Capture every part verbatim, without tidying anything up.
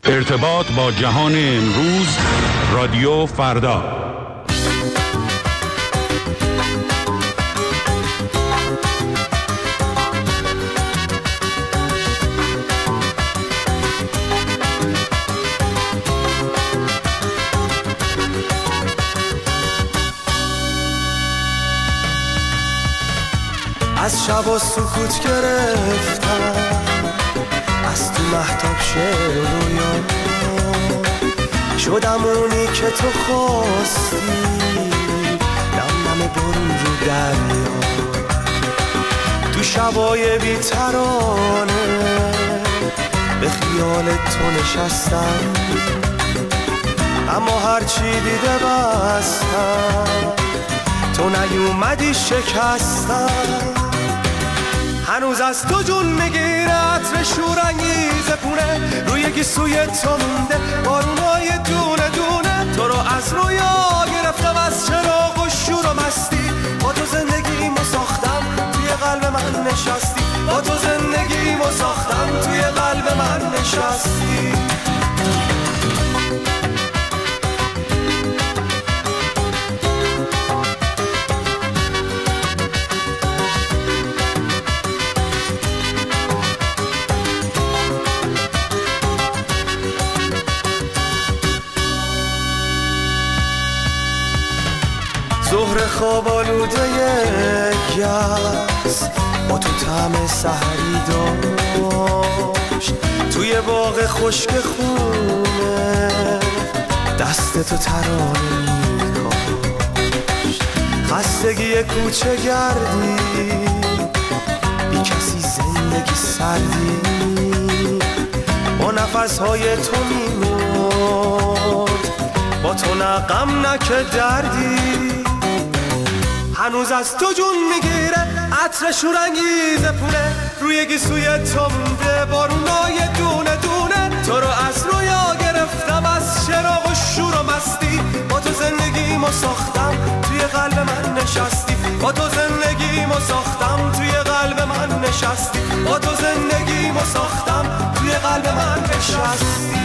ارتباط با جهان امروز، رادیو فردا. از شب و سکوت گرفتم، از تو مهتاب شعر و رویا شدم اونی که تو خواستی، نم نم برون رو دریا، تو شبای بی ترانه به خیال تو نشستم، اما هرچی دیده بستم، تو نیومدی شکستم. هنوز از تو جون میگیره عطر شورانگیز پونه، روی گیسوی تو مونده بارونای دونه دونه، تو رو از رویا گرفتم، از چراغ و شور و مستی، با تو زندگیمو ساختم، توی قلب من نشستی، با تو زندگیمو ساختم، توی قلب من نشستی. ظهر خواب آلوده گس با تو طعم سحری داشت، توی باغ خشک خونه دست تو ترانه می‌کاشت، خستگی کوچه گردی بی کسی زندگی سردی، با نفسهای تو میمرد، با تو نه غم نه که دردی. هنوز از تو جون میگیره عطر شورانگیز پونه، روی گیسوی تو مونده بارونای دونه دونه، تو رو از رویا گرفتم، از چراغ و شور و مستی، با تو زندگیمو ساختم، توی قلب من نشستی، با تو زندگیمو ساختم، توی قلب من نشستی، با تو زندگیمو ساختم، توی قلب من نشستی.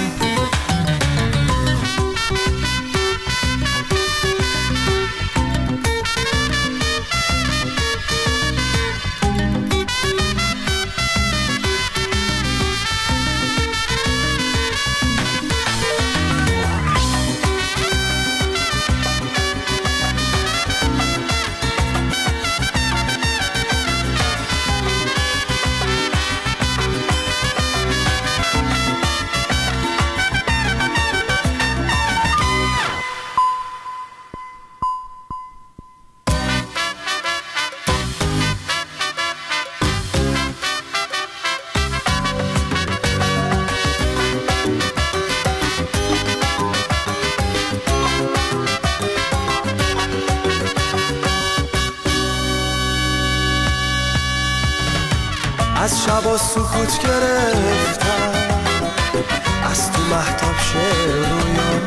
از شب سکوت گرفتم، از تو مهتاب شعر و رویا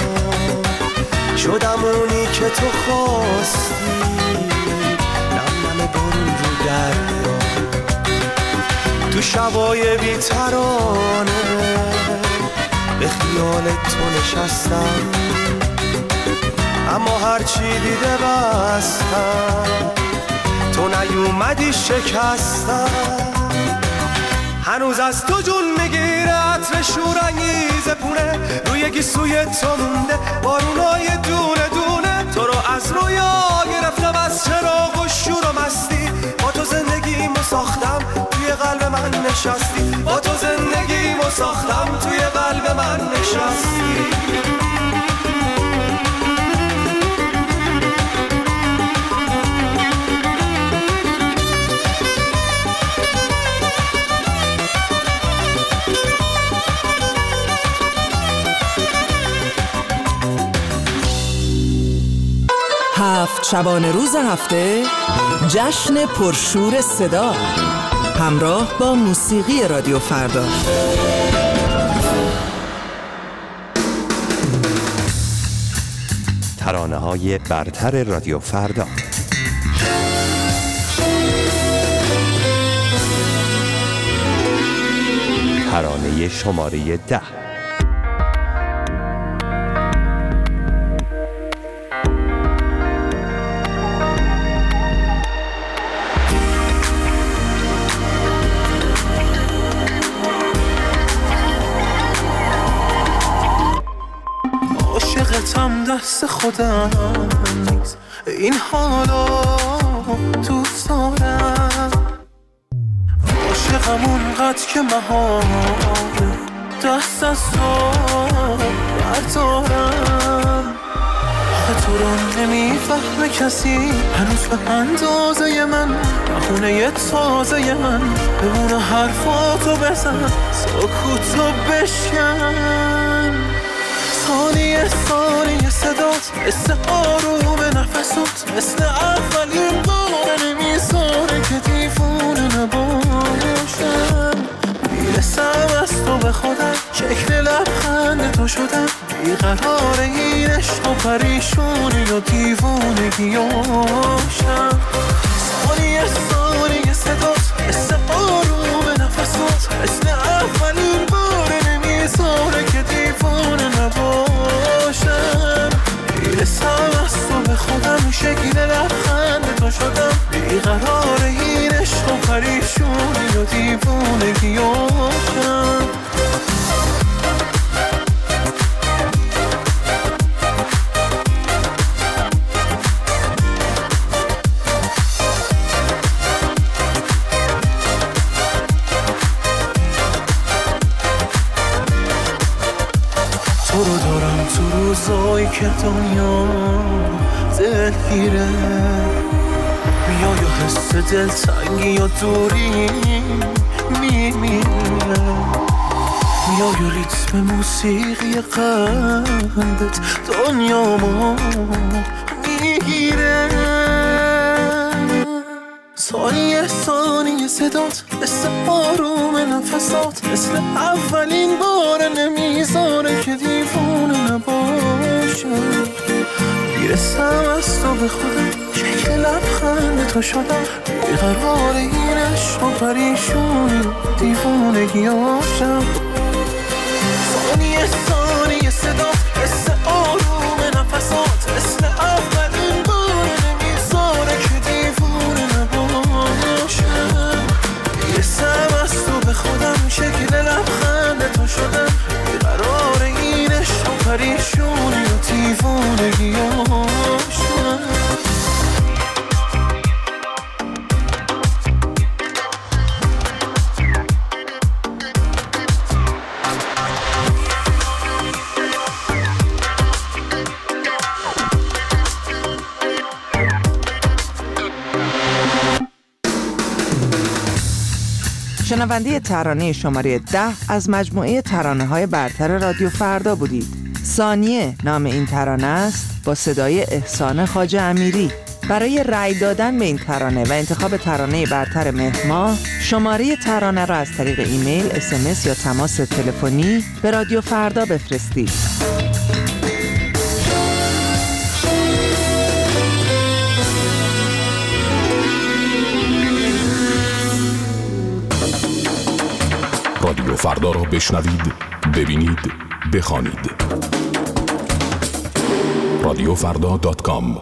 شدم اونی که تو خواستی، نم نم برون رو دریا، تو شبای بی ترانه به خیال تو نشستم، اما هرچی دیده بستم، تو نیومدی شکستم. هنوز از تو جون میگیره عطر شورانگیز پونه، روی گیسوی تو مونده بارونای دونه دونه، تو رو از رویا گرفتم، از چراغ و شور و مستی، با تو زندگیمو ساختم، توی قلب من نشستی، با تو زندگیمو ساختم، توی قلب من نشستی. هفت شبانه روز هفته جشن پرشور صدا همراه با موسیقی رادیو فردا. ترانه‌های برتر رادیو فردا. ترانه شماره ده. مثل خودم نیست، این حالا دوست دارم. عاشقم اونقدر که مهاره دست از تو بردارم. آخه تو رو نمیفهمه کسی هنوز به اندازه من، بخونه تازه من بمونه حرفاتو بزن، سکوتو بشکن. ثانیه ثانیه صدات مثل آروم نفسات، مثل اولین بار نمیذاره که دیوونه نباشم. میرسم از تو به خودم، شکل لبخند تو شدم، بیقرار این عشق و پریشونی و دیوونگیاشم. ثانیه ثانیه صدات مثل آروم نفسات، مثل اولین بار نمیذاره که دیوونه نباشم. میرسم از تو به خودم، شکل لبخند تو شدم، بیقرار این عشق و پریشونی و دیوونگیاشم. تو رو دارم تو روزایی که دنیا دلگیره، میای و حس دلتنگی یا دوری میمیره، میای و ریتم موسیقی قلبت دنیامو میگیره. ثانیه ثانیه صدات مثل آروم نفسات، مثل اولین بار نمیذاره که دیوونه نباشم. میرسم از تو به خودم، شکل لبخند تو شدم، بیقرار این عشق و پریشونی دیوونگیاشم. ثانیه ثانیه صدات مثل آروم نفسات، مثل اولین بار نمیذاره که دیوونه نباشم. میرسم از تو به خودم، شکل لبخند تو شدم، بیقرار این عشق و پریشونی و دیوونگیاشم. شنونده ترانه شماره ده از مجموعه ترانه‌های برتر رادیو فردا بودید. ثانیه نام این ترانه است، با صدای احسان خواجه امیری. برای رأی دادن به این ترانه و انتخاب ترانه برتر مهر ماه، شماره ترانه را از طریق ایمیل، اس ام اس یا تماس تلفنی به رادیو فردا بفرستید. رادیو فردا را بشنوید، ببینید، بخوانید. رادیو فردا دات کام.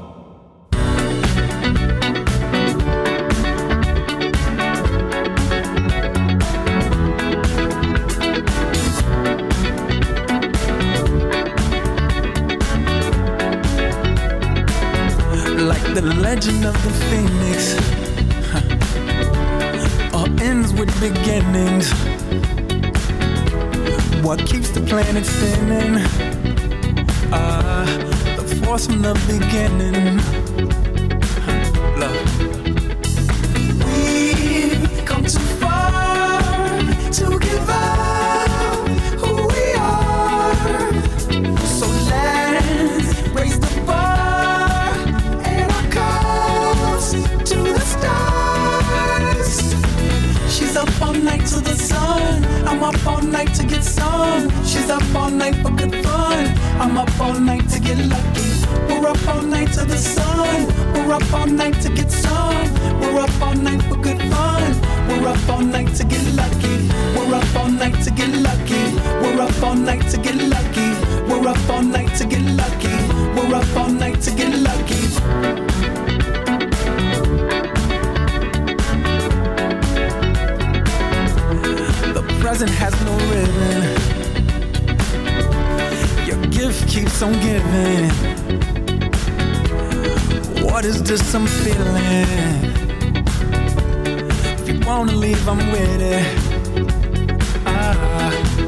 Like the legend of the phoenix, huh. All ends with beginnings. What keeps the planet spinning? Uh, the force from the beginning. Love. We've come too far to give up who we are. So let's raise the bar and our cups to the stars. She's up all night to the sun. I'm up all night to get some. She's up all night for good fun. I'm up all night to get lucky. We're up all night to the sun. We're up all night to get some. We're up all night for good fun. We're up all night to get lucky. We're up all night to get lucky. We're up all night to get lucky. We're up all night to get lucky. We're up all night to get lucky. The present has no ribbon. Your gift keeps on giving. What is this I'm feeling? If you wanna leave, I'm with it. Ah.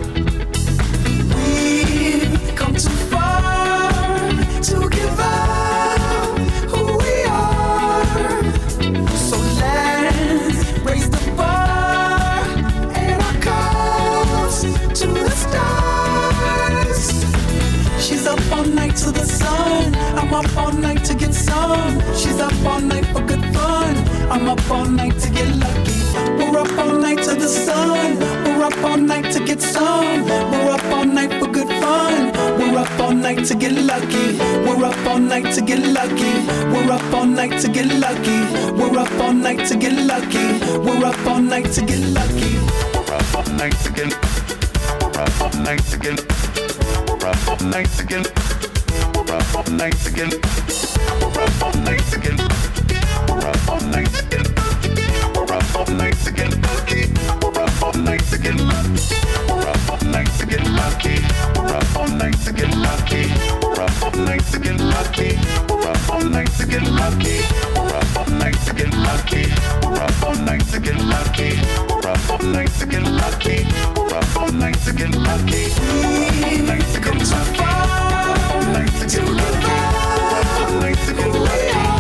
We've come too far to give up who we are. So let's raise the bar and our cups to the stars. She's up all night to the sun. I'm up all night to get some. She's up all night for good fun. I'm up all night to get lucky. We're up all night to the sun. We're up all night to get some. We're up all night for good fun. We're up all night to get lucky. We're up all night to get lucky. We're up all night to get lucky. We're up all night to get lucky. We're up all night to get lucky. We're up all night to get. We're up all night to get. We're up all night to get. We're up all night to get. We're up all night to get. We're up all night to get. We're up all night to get lucky. We're up all night to get lucky. We're up all night to get lucky. We're up all night to get lucky. We're up all night to get lucky. We're up all night to get lucky. We're up all night to get lucky. We're up all night to get lucky. We're up all night to get lucky. We're up all night to get lucky. We're up all night to get lucky. We're up all night to get lucky. We're up all night to get lucky. We're up all night to get lucky.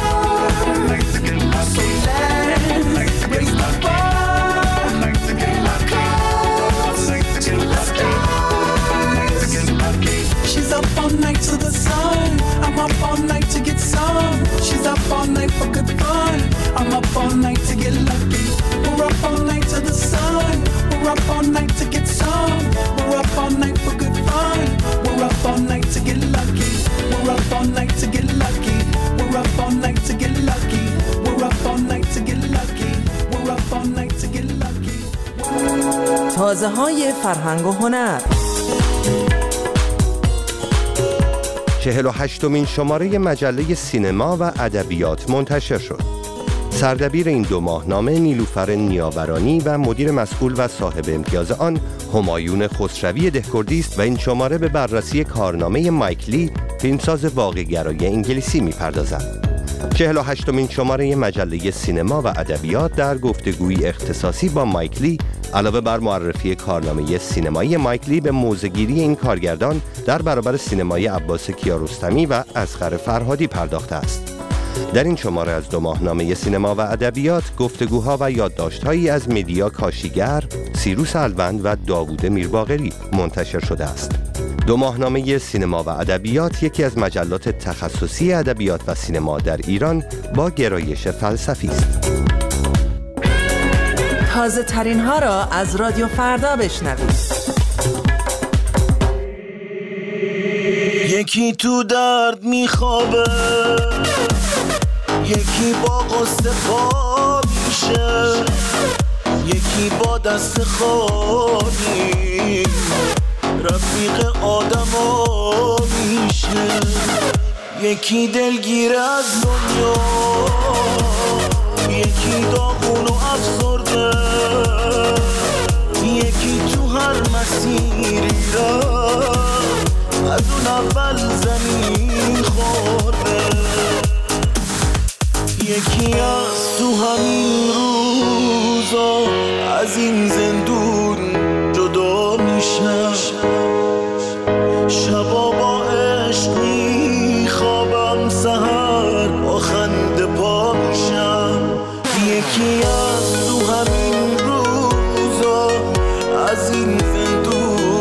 Raise the bar and our cups to the stars. She's up all night to the sun. I'm up all night to get some. She's up all night for good fun. I'm up all night to get lucky. We're up all night to the sun. We're up all night to get some. We're up all night for good fun. We're up all night to get lucky. We're up all night to get lucky. We're up all night to get lucky. We're up all night to get lucky. We're up all night to get lucky. تازه های فرهنگ و هنر. چهل و هشتمین شماره مجله سینما و ادبیات منتشر شد. سردبیر این دو ماهنامه نیلوفر نیاورانی و مدیر مسئول و صاحب امتیاز آن همایون خسروی دهکردی است و این شماره به بررسی کارنامه مایک لی، فیلمساز واقع‌گرای انگلیسی می‌پردازد. چهل و هشتمین شماره مجله سینما و ادبیات در گفتگویی اختصاصی با مایک لی علاوه بر معرفی کارنامه سینمایی مایک لی به موضع‌گیری این کارگردان در برابر سینمای عباس کیارستمی و اصغر فرهادی پرداخته است. در این شماره از دو ماهنامه سینما و ادبیات گفتگوها و یادداشت‌هایی از مدیا کاشیگر، سیروس الوند و داوود میرباقری منتشر شده است. دو ماهنامه سینما و ادبیات یکی از مجلات تخصصی ادبیات و سینما در ایران با گرایش فلسفی است. تازه ترین ها را از رادیو فردا بشنوید. یکی تو درد میخوابه، یکی با قصه خواب میشه، یکی با دست خالی رفیق آدما میشه، یکی دلگیر از دنیا، یکی داغون و افسرده، یکی تو هر مسیری را از اون اول زمین خورده، یکی از تو همین روزا از این زندون جدا میشه، شبا با عشق میخوابم، سحر با خنده پا میشم، یکی از تو همین روزا از این زندون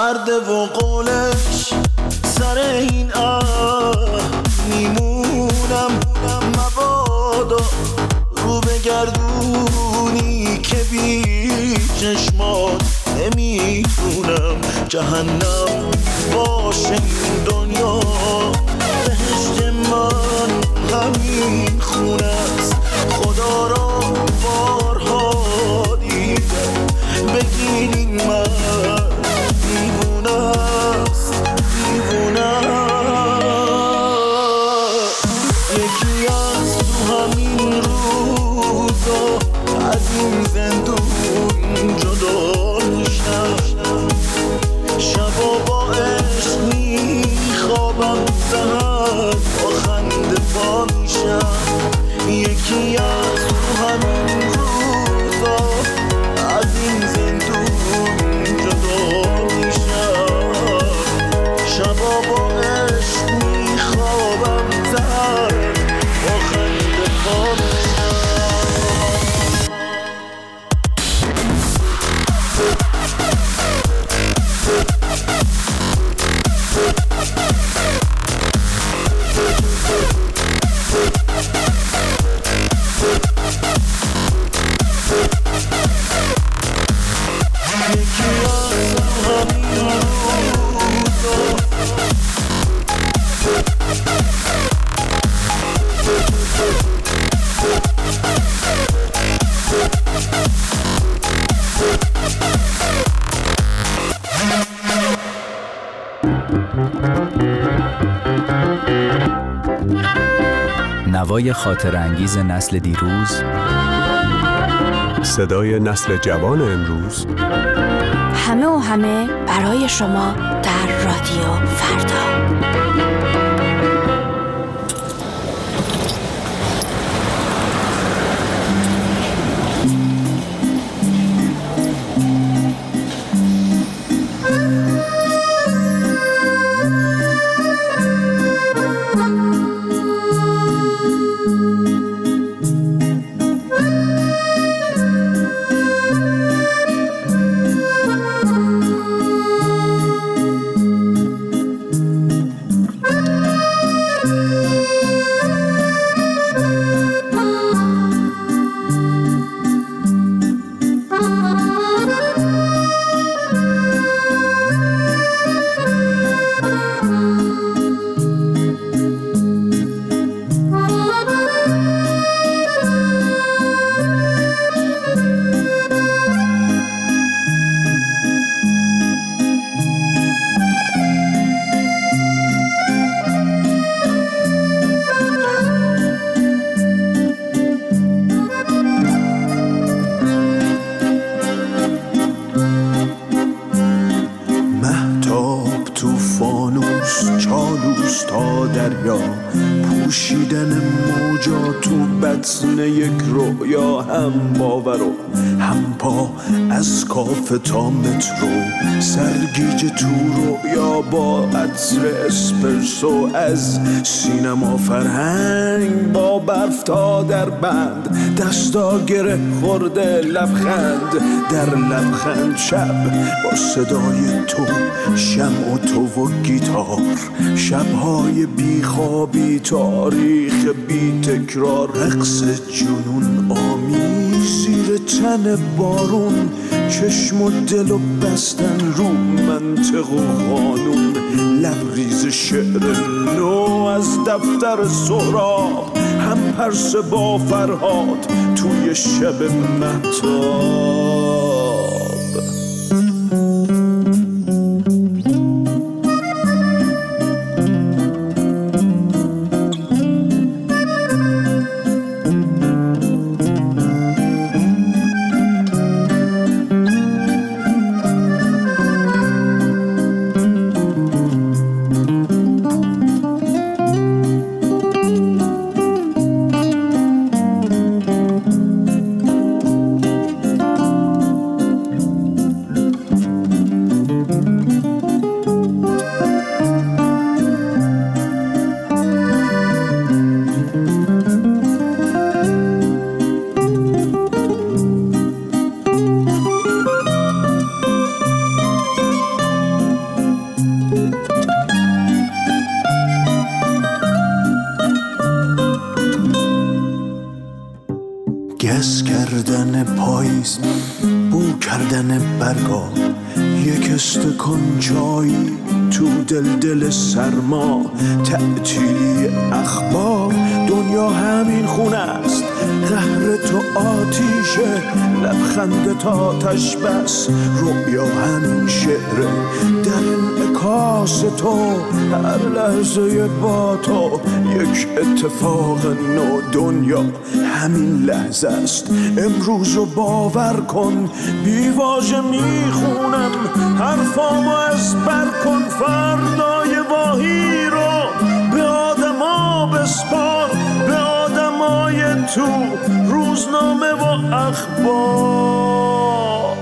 سرده و قولش سر این اه میمونم، مبادا رو بگردونی که بی چشمات نمیتونم جهنم باشه این دنیا، بهشت من همین خونه است. خدا را بارها دیدم بگیرین من دیوونه است، دیوونه یکی از تو همین روزا از این زندون جدا میشم، شبا با عشق میخوابم، سهر با خنده پا میشم. یکی از تو همین روزا از این زندون جدا میشم، شبا با عشق میخوابم، سهر با خنده پا میشم. نوای خاطر انگیز نسل دیروز، صدای نسل جوان امروز، همه و همه برای شما در رادیو فردا. چالوس تا دریا، پوشیدن موجا تو بطن یک رویا، هم باور و هم پا از کافه تا مترو، سرگیج تو رویا با عطر اسپرسو، از سینما فرهنگ با برف تا در بند، دستا گره خورده لبخند در لبخند، شب با صدای تو، شمع و تو و گیتار، شبهای بیخوابی، تاریخ بی تکرار، رقص جنون آمیز زیر تن بارون، چشم و دل و بستن رو منطق و قانون، لبریز شعر نو از دفتر سهراب، هم پرسه با فرهاد توی شب مهتاب. کردن برگا، یک استکان چایی تو دل دل سرما، تعطیلی اخبار، دنیا همین خونه است، قهر تو آتیشه، لبخند تا آتش بس، رویا همین شعره، در انعکاس تو هر لحظه با تو یک اتفاق نو، دنیا همین لحظه است، امروز رو باور کن، بی واژه میخونم حرفامو از بر کن، فردای واهی رو به آدما بسپار، به آدمای تو روزنامه و اخبار.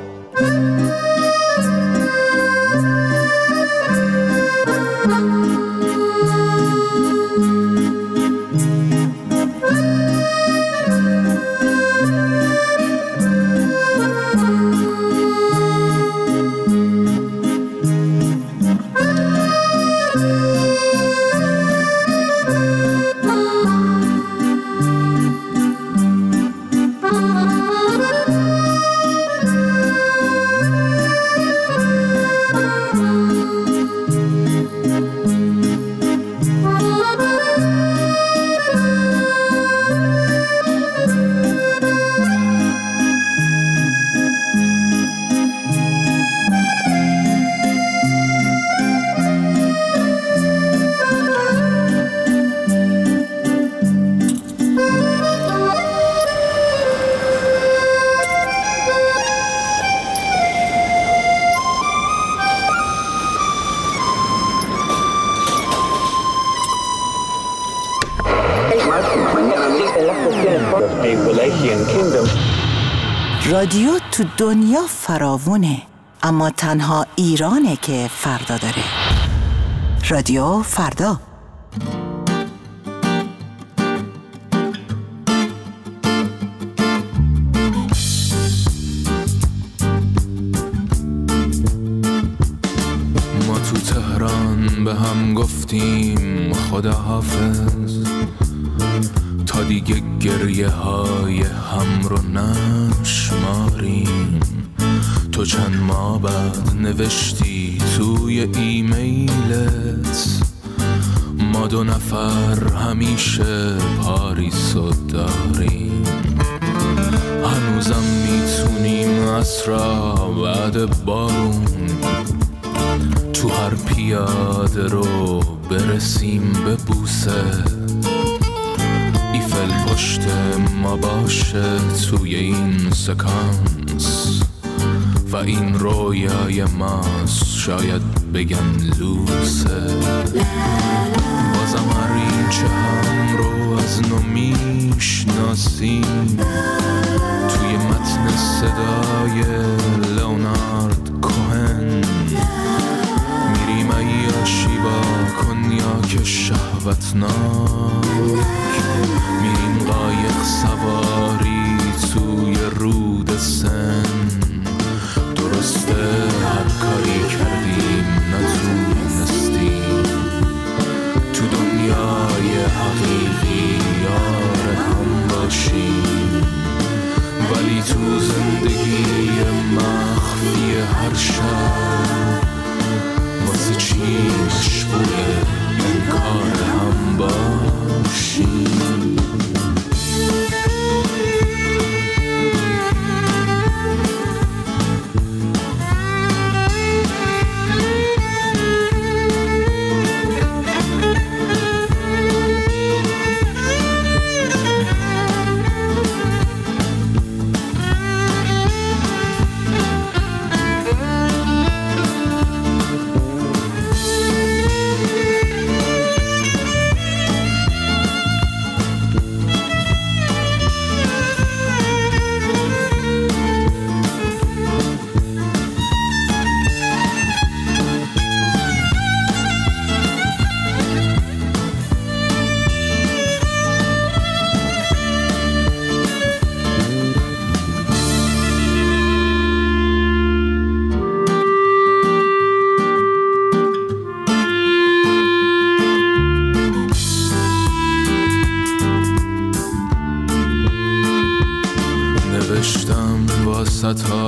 رادیو تو دنیا فراوونه، اما تنها ایرانه که فردا داره. رادیو فردا. ما تو تهران به هم گفتیم خداحافظ، تا دیگه گریه های هم رو نشماریم. تو چند ماه بعد نوشتی توی ایمیلت، ما دو نفر همیشه پاریسو داریم. هنوزم میتونیم عصرا بعد بارون تو هر پیاده رو برسیم به بوسه، ایفل پشت ما باشه توی این سکانس و این رویای ماست، شاید بگن لوسه. بازم هر این چه هم رو از نو میشناسیم، توی متن صدای لئونارد کوهن میریم عیاشی با کنیاک شهوتناک، میریم قایق سواری توی رود سن. درسته هر کاری کردیم نتونستیم تو دنیای حقیقی یار هم باشیم، ولی تو زندگی من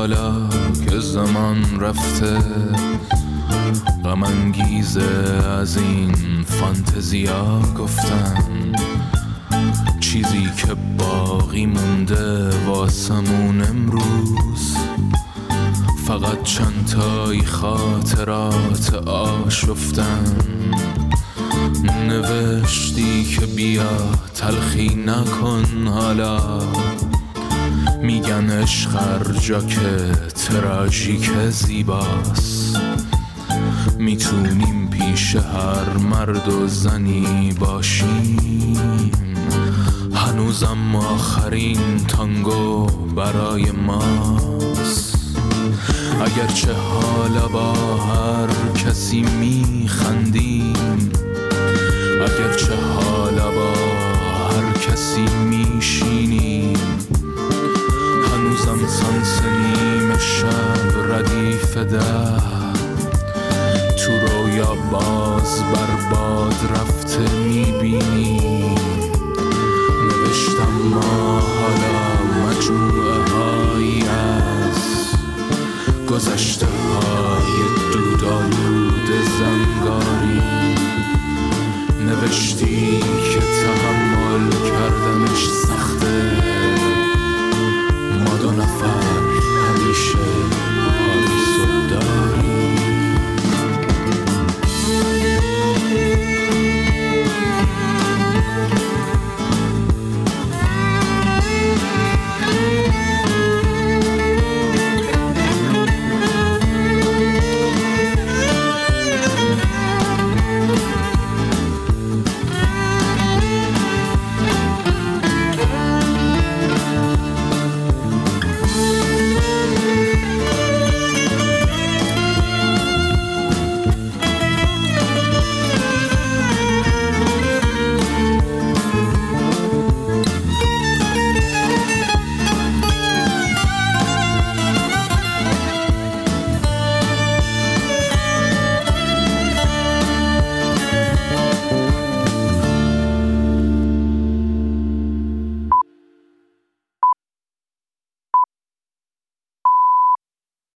حالا که زمان رفته غم انگیزه از این فانتزیا گفتن، چیزی که باقی مونده واسمون امروز فقط چند تایی خاطرات آشفتن. نوشتی که بیا تلخی نکن حالا، میگن عشق هر جا که تراژیک زیباست، میتونیم پیش هر مرد و زنی باشیم، هنوزم آخرین تانگو برای ماست. اگرچه حالا با هر کسی میخندیم، اگرچه حالا با هر کسی میشینیم، هنوزم سانس نیمه شب ردیف ده تو رویا باز بر باد رفته میبینیم. نوشتم ما حالا مجموعه هایی از گذشته های دودالود زنگاری، نوشتی که تحمل کردنش سخت